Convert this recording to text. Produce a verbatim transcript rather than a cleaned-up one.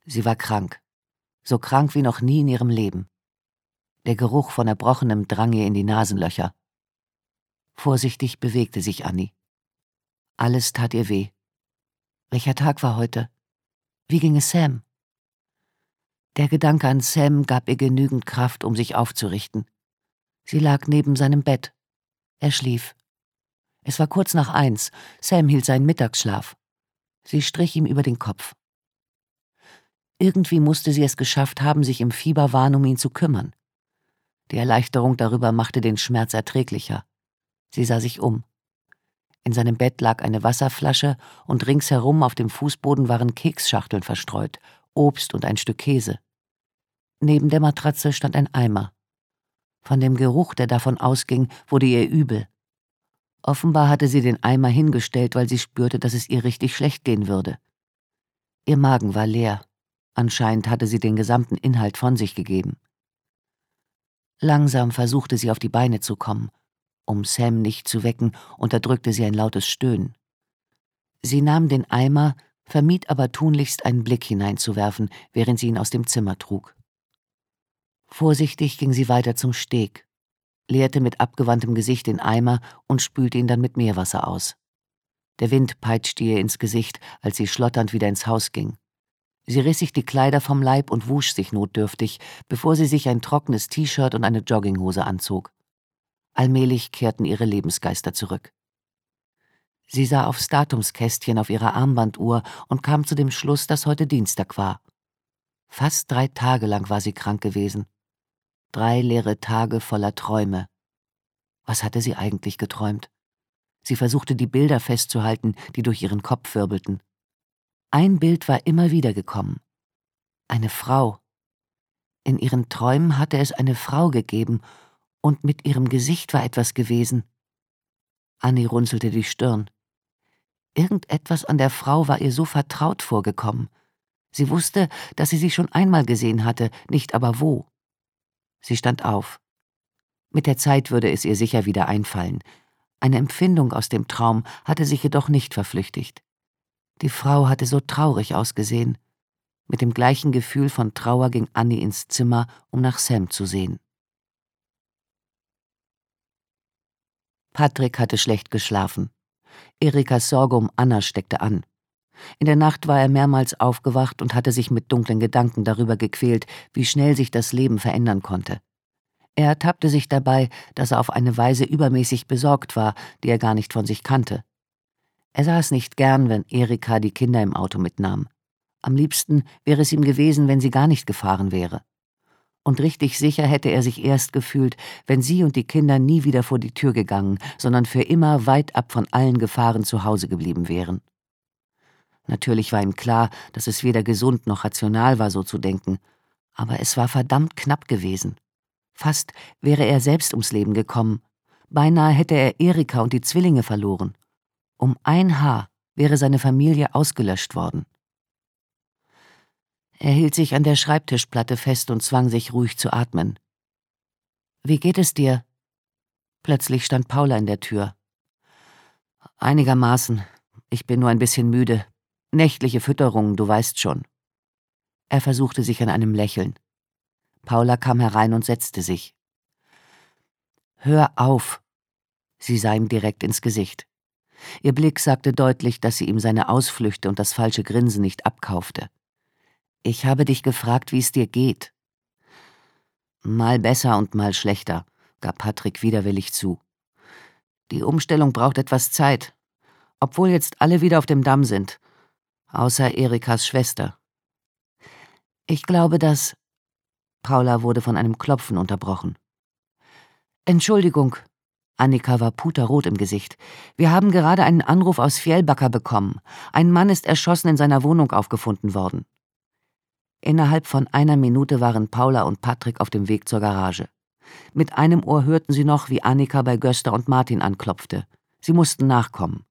Sie war krank. So krank wie noch nie in ihrem Leben. Der Geruch von Erbrochenem drang ihr in die Nasenlöcher. Vorsichtig bewegte sich Annie. Alles tat ihr weh. Welcher Tag war heute? Wie ging es Sam? Der Gedanke an Sam gab ihr genügend Kraft, um sich aufzurichten. Sie lag neben seinem Bett. Er schlief. Es war kurz nach eins. Sam hielt seinen Mittagsschlaf. Sie strich ihm über den Kopf. Irgendwie musste sie es geschafft haben, sich im Fieberwahn um ihn zu kümmern. Die Erleichterung darüber machte den Schmerz erträglicher. Sie sah sich um. In seinem Bett lag eine Wasserflasche und ringsherum auf dem Fußboden waren Keksschachteln verstreut, Obst und ein Stück Käse. Neben der Matratze stand ein Eimer. Von dem Geruch, der davon ausging, wurde ihr übel. Offenbar hatte sie den Eimer hingestellt, weil sie spürte, dass es ihr richtig schlecht gehen würde. Ihr Magen war leer. Anscheinend hatte sie den gesamten Inhalt von sich gegeben. Langsam versuchte sie auf die Beine zu kommen. Um Sam nicht zu wecken, unterdrückte sie ein lautes Stöhnen. Sie nahm den Eimer, vermied aber tunlichst einen Blick hineinzuwerfen, während sie ihn aus dem Zimmer trug. Vorsichtig ging sie weiter zum Steg, leerte mit abgewandtem Gesicht den Eimer und spülte ihn dann mit Meerwasser aus. Der Wind peitschte ihr ins Gesicht, als sie schlotternd wieder ins Haus ging. Sie riss sich die Kleider vom Leib und wusch sich notdürftig, bevor sie sich ein trockenes T-Shirt und eine Jogginghose anzog. Allmählich kehrten ihre Lebensgeister zurück. Sie sah aufs Datumskästchen auf ihrer Armbanduhr und kam zu dem Schluss, dass heute Dienstag war. Fast drei Tage lang war sie krank gewesen. Drei leere Tage voller Träume. Was hatte sie eigentlich geträumt? Sie versuchte, die Bilder festzuhalten, die durch ihren Kopf wirbelten. Ein Bild war immer wieder gekommen. Eine Frau. In ihren Träumen hatte es eine Frau gegeben, und mit ihrem Gesicht war etwas gewesen. Annie runzelte die Stirn. Irgendetwas an der Frau war ihr so vertraut vorgekommen. Sie wusste, dass sie sie schon einmal gesehen hatte, nicht aber wo. Sie stand auf. Mit der Zeit würde es ihr sicher wieder einfallen. Eine Empfindung aus dem Traum hatte sich jedoch nicht verflüchtigt. Die Frau hatte so traurig ausgesehen. Mit dem gleichen Gefühl von Trauer ging Annie ins Zimmer, um nach Sam zu sehen. Patrick hatte schlecht geschlafen. Erikas Sorge um Anna steckte an. In der Nacht war er mehrmals aufgewacht und hatte sich mit dunklen Gedanken darüber gequält, wie schnell sich das Leben verändern konnte. Er ertappte sich dabei, dass er auf eine Weise übermäßig besorgt war, die er gar nicht von sich kannte. Er sah es nicht gern, wenn Erika die Kinder im Auto mitnahm. Am liebsten wäre es ihm gewesen, wenn sie gar nicht gefahren wäre. Und richtig sicher hätte er sich erst gefühlt, wenn sie und die Kinder nie wieder vor die Tür gegangen, sondern für immer weit ab von allen Gefahren zu Hause geblieben wären. Natürlich war ihm klar, dass es weder gesund noch rational war, so zu denken, aber es war verdammt knapp gewesen. Fast wäre er selbst ums Leben gekommen. Beinahe hätte er Erika und die Zwillinge verloren. Um ein Haar wäre seine Familie ausgelöscht worden. Er hielt sich an der Schreibtischplatte fest und zwang sich ruhig zu atmen. »Wie geht es dir?« Plötzlich stand Paula in der Tür. »Einigermaßen. Ich bin nur ein bisschen müde. Nächtliche Fütterungen, du weißt schon.« Er versuchte sich an einem Lächeln. Paula kam herein und setzte sich. »Hör auf!« Sie sah ihm direkt ins Gesicht. Ihr Blick sagte deutlich, dass sie ihm seine Ausflüchte und das falsche Grinsen nicht abkaufte. »Ich habe dich gefragt, wie es dir geht.« »Mal besser und mal schlechter«, gab Patrick widerwillig zu. »Die Umstellung braucht etwas Zeit, obwohl jetzt alle wieder auf dem Damm sind, außer Erikas Schwester.« »Ich glaube, dass...« Paula wurde von einem Klopfen unterbrochen. »Entschuldigung«, Annika war puterrot im Gesicht. »Wir haben gerade einen Anruf aus Fjällbacka bekommen. Ein Mann ist erschossen in seiner Wohnung aufgefunden worden.« Innerhalb von einer Minute waren Paula und Patrick auf dem Weg zur Garage. Mit einem Ohr hörten sie noch, wie Annika bei Gösta und Martin anklopfte. Sie mussten nachkommen.